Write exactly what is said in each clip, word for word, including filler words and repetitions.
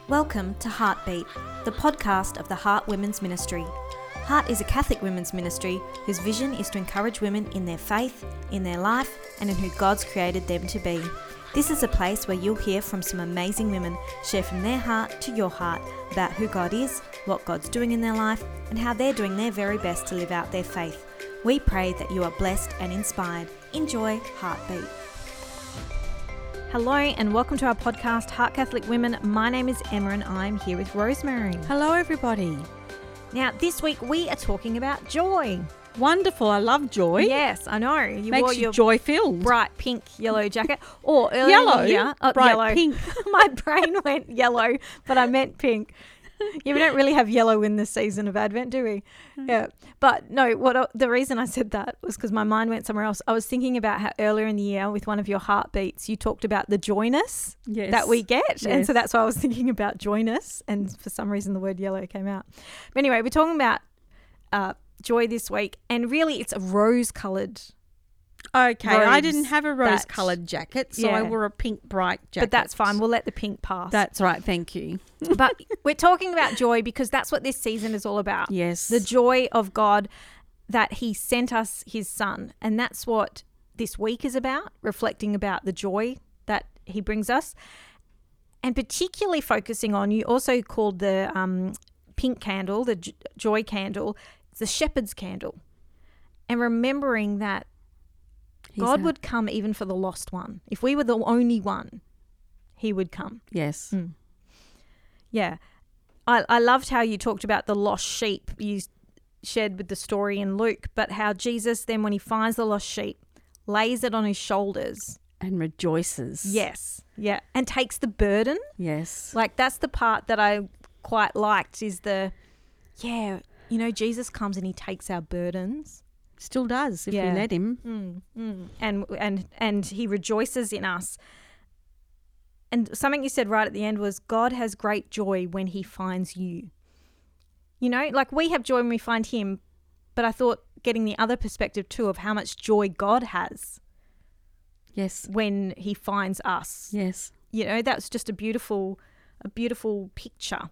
Welcome to Heartbeat, the podcast of the Heart Women's Ministry. Heart is a Catholic women's ministry whose vision is to encourage women in their faith, in their life, and in who God's created them to be. This is a place where you'll hear from some amazing women share from their heart to your heart about who God is, what God's doing in their life, and how they're doing their very best to live out their faith. We pray that you are blessed and inspired. Enjoy Heartbeat. Hello and welcome to our podcast, Heart Catholic Women. My name is Emma and I'm here with Rosemary. Hello, everybody. Now, this week we are talking about joy. Wonderful. I love joy. Yes, I know. You Makes wore you your joy-filled. bright pink yellow jacket. Or earlier Yellow? in the year, uh, Bright yellow. pink. My brain went yellow, but I meant pink. Yeah, we don't really have yellow in this season of Advent, do we? Yeah. But no, what I, the reason I said that was because my mind went somewhere else. I was thinking about how earlier in the year with one of your heartbeats, you talked about the joyness Yes. that we get. Yes. And so that's why I was thinking about joyness. And for some reason, the word yellow came out. But anyway, we're talking about uh, joy this week. And really, it's a rose-coloured. Okay, I robes didn't have a that- rose-coloured jacket, so Yeah. I wore a pink bright jacket. But that's fine. We'll let the pink pass. That's right, thank you. But we're talking about joy because that's what this season is all about. Yes. The joy of God that he sent us his son. And that's what this week is about, reflecting about the joy that he brings us. And particularly focusing on, you also called the um, pink candle, the j- joy candle, it's the shepherd's candle. And remembering that He's God a- would come even for the lost one. If we were the only one, he would come. Yes. Mm. Yeah. I, I loved how you talked about the lost sheep you shared with the story in Luke, but how Jesus then, when he finds the lost sheep, lays it on his shoulders. And rejoices. Yes. Yeah. And takes the burden. Yes. Like, that's the part that I quite liked is the, yeah, you know, Jesus comes and he takes our burdens. Still does if Yeah. we let him. Mm, mm. And and and he rejoices in us. And something you said right at the end was, God has great joy when he finds you. You know, like we have joy when we find him, but I thought getting the other perspective too of how much joy God has Yes. when he finds us. Yes. You know, that's just a beautiful, a beautiful picture.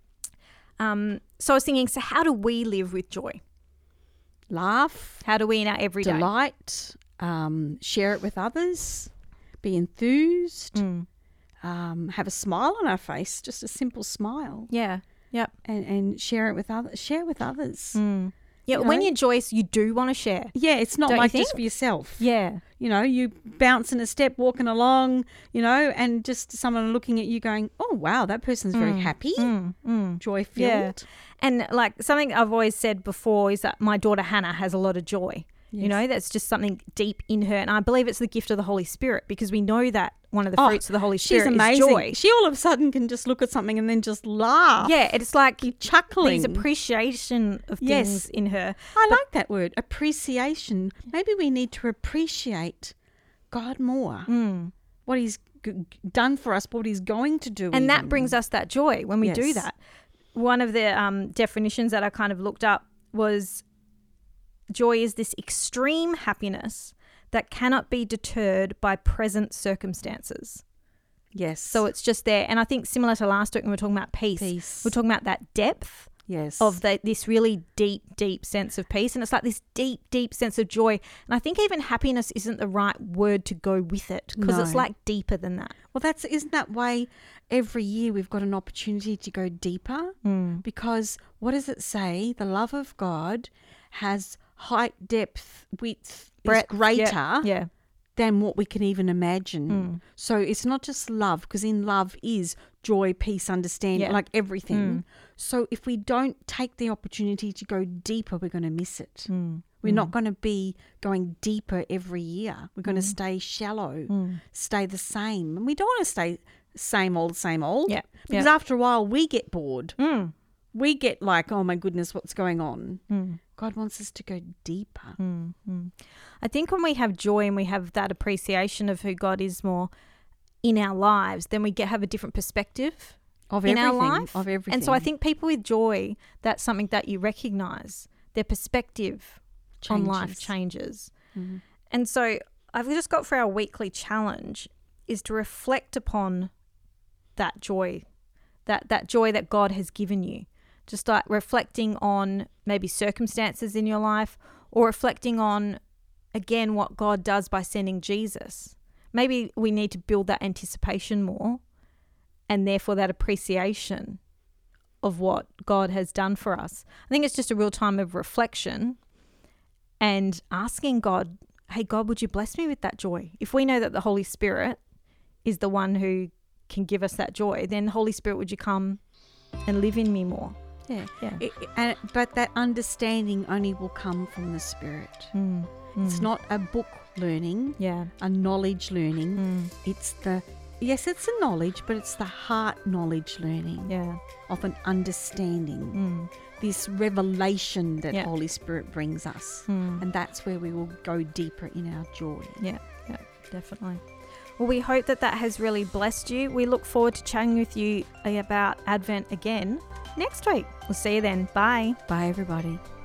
Um, so I was thinking, so how do we live with joy? Laugh. How do we in our everyday? Delight. Um, share it with others. Be enthused. Mm. Um, have a smile on our face. Just a simple smile. Yeah. Yep. And, and share it with others. Share with others. Mm. Yeah, You when know? you joyous, you do want to share. Yeah, it's not Don't you like think? just for yourself. Yeah. You know, you bouncing a step, walking along, you know, and just someone looking at you going, oh, wow, that person's very happy, Mm, mm. joy-filled. Yeah. And like something I've always said before is that my daughter Hannah has a lot of joy. You Yes. know, that's just something deep in her. And I believe it's the gift of the Holy Spirit because we know that one of the Oh, fruits of the Holy She's Spirit amazing. is joy. She all of a sudden can just look at something and then just laugh. Yeah, it's like Be chuckling. there's appreciation of things Yes. in her. I like that word, appreciation. Maybe we need to appreciate God more, Mm. what he's g- done for us, what he's going to do. And that even. brings us that joy when we do Yes. that. One of the um, definitions that I kind of looked up was joy is this extreme happiness that cannot be deterred by present circumstances. Yes. So it's just there. And I think similar to last week when we were talking about peace, Peace. we're talking about that depth yes. of the, this really deep, deep sense of peace. And it's like this deep, deep sense of joy. And I think even happiness isn't the right word to go with it because it's No. like deeper than that. Well, that's isn't that way every year we've got an opportunity to go deeper Mm. because what does it say? The love of God has height, depth, width, Breadth, is greater Yeah. yeah. than what we can even imagine. Mm. So it's not just love because in love is joy, peace, understanding, Yeah. like everything. Mm. So if we don't take the opportunity to go deeper, we're going to miss it. Mm. We're not going to be going deeper every year. We're going to stay shallow, Mm. stay the same. And we don't want to stay same old, same old. Yeah, Because yeah. after a while, we get bored. Mm. We get like, oh my goodness, what's going on? Mm. God wants us to go deeper. Mm, mm. I think when we have joy and we have that appreciation of who God is more in our lives, then we get have a different perspective Of in everything. our life. Of everything. And so I think people with joy, that's something that you recognize. Their perspective on life changes. Mhm. And so I've just got for our weekly challenge is to reflect upon that joy that, that joy that God has given you. Just like reflecting on maybe circumstances in your life, or reflecting on, again, what God does by sending Jesus. Maybe we need to build that anticipation more, and therefore that appreciation of what God has done for us. I think it's just a real time of reflection and asking God, hey, God, would you bless me with that joy? If we know that the Holy Spirit is the one who can give us that joy, then Holy Spirit, would you come and live in me more? Yeah. Yeah. It, it- and, but that understanding only will come from the Spirit. Mm, mm. It's not a book learning, Yeah. a knowledge learning. Mm, It's the, yes, it's a knowledge, but it's the heart knowledge learning yeah. of an understanding. Mm, This revelation that Yeah. Holy Spirit brings us. mm. And that's where we will go deeper in our joy. Yeah, yeah, definitely. Well, we hope that that has really blessed you. We look forward to chatting with you about Advent again next week. We'll see you then. Bye. Bye, everybody.